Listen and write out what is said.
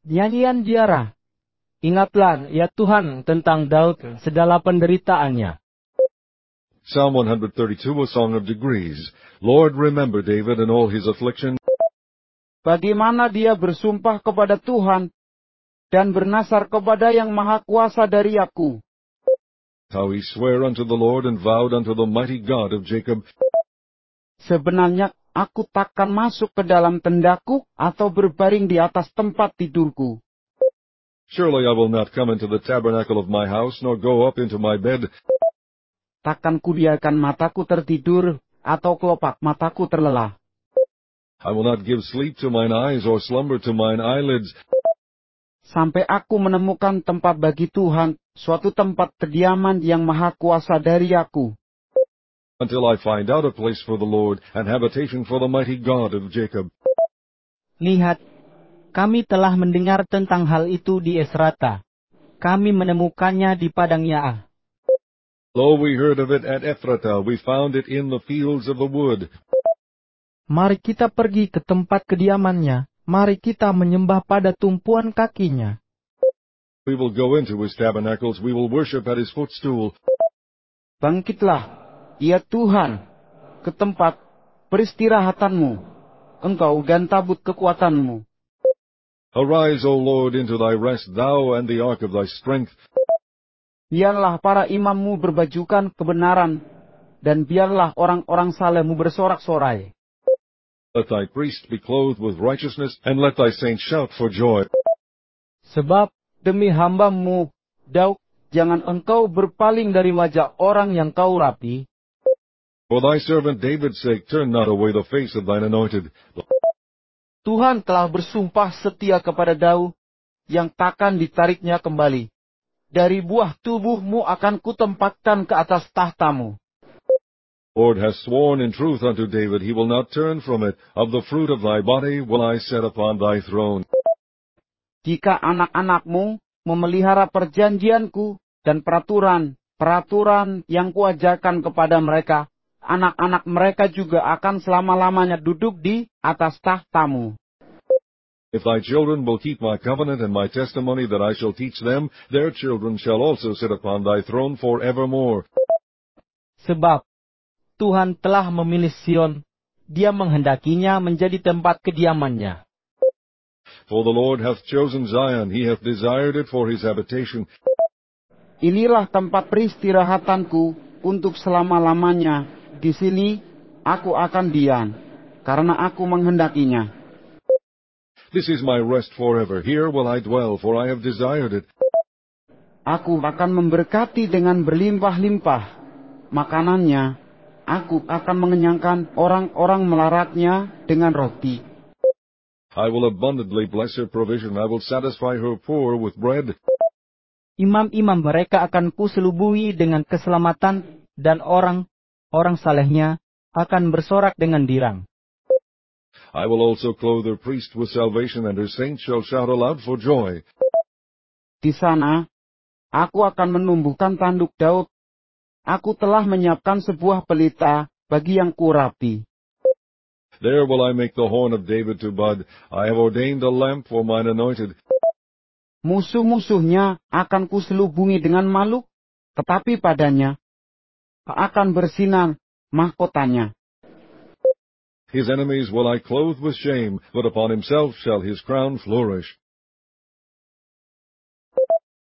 Nyanyian Ziarah. Ingatlah, ya Tuhan, tentang Daud segala penderitaannya. Psalm 132, a song of degrees. Lord, remember David and all his affliction. Bagaimana dia bersumpah kepada Tuhan dan bernasar kepada yang maha kuasa dari aku. How he sware unto the Lord and vowed unto the mighty God of Jacob. Sebenarnya aku takkan masuk ke dalam tendaku atau berbaring di atas tempat tidurku. Surely I will not come into the tabernacle of my house, nor go up into my bed. Takkan kubiarkan mataku tertidur atau kelopak mataku terlelah. I will not give sleep to mine eyes, or slumber to mine eyelids. Sampai aku menemukan tempat bagi Tuhan, suatu tempat kediaman yang maha kuasa dari aku. Until I find out a place for the Lord, an habitation for the mighty God of Jacob. Lihat, kami telah mendengar tentang hal itu di Efrata. Kami menemukannya di padang Yaah. Lo, we heard of it at Ephrata, we found it in the fields of the wood. Mari kita pergi ke tempat kediamannya. Mari kita menyembah pada tumpuan kakinya. We will go into his tabernacles, we will worship at his footstool. Bangkitlah, ya Tuhan, ke tempat peristirahatanmu, engkau dan tabut kekuatanmu. Arise, O Lord, into thy rest, thou and the ark of thy strength. Biarlah para imammu berbajukan kebenaran, dan biarlah orang-orang salehmu bersorak-sorai. Let thy priest be clothed with righteousness, and let thy saints shout for joy. Sebab demi hambamu, Daud, jangan engkau berpaling dari wajah orang yang kau urapi. For thy servant David's sake, turn not away the face of thine anointed. Tuhan telah bersumpah setia kepada Daud, yang takkan ditariknya kembali. Dari buah tubuhmu akan kutempatkan ke atas tahtamu. Lord has sworn in truth unto David, he will not turn from it. Of the fruit of thy body will I set upon thy throne. Jika anak-anakmu memelihara perjanjianku dan peraturan yang kuajarkan kepada mereka, anak-anak mereka juga akan selama-lamanya duduk di atas tahtamu. If thy children will keep my covenant and my testimony that I shall teach them, their children shall also sit upon thy throne forevermore. Sebab Tuhan telah memilih Sion, Dia menghendakinya menjadi tempat kediamannya. For the Lord hath chosen Zion, he hath desired it for his habitation. Inilah tempat peristirahatanku untuk selama-lamanya. Di sini aku akan diam, karena aku menghendakinya. This is my rest forever. Here will I dwell, for I have desired it. Aku akan memberkati dengan berlimpah-limpah makanannya. Aku akan mengenyangkan orang-orang melaratnya dengan roti. I will abundantly bless her provision. I will satisfy her poor with bread. Imam-imam mereka akan kuselubungi dengan keselamatan, dan orang salehnya akan bersorak dengan dirang. I will also clothe her priest with salvation, and her saints shall shout aloud for joy. Di sana, aku akan menumbuhkan tanduk Daud. Aku telah menyiapkan sebuah pelita bagi yang kurapi. There will I make the horn of David to bud. I have ordained a lamp for mine anointed. Musuh-musuhnya akan kuselubungi dengan malu, tetapi padanya akan bersinar mahkotanya. His enemies will I clothe with shame, but upon himself shall his crown flourish.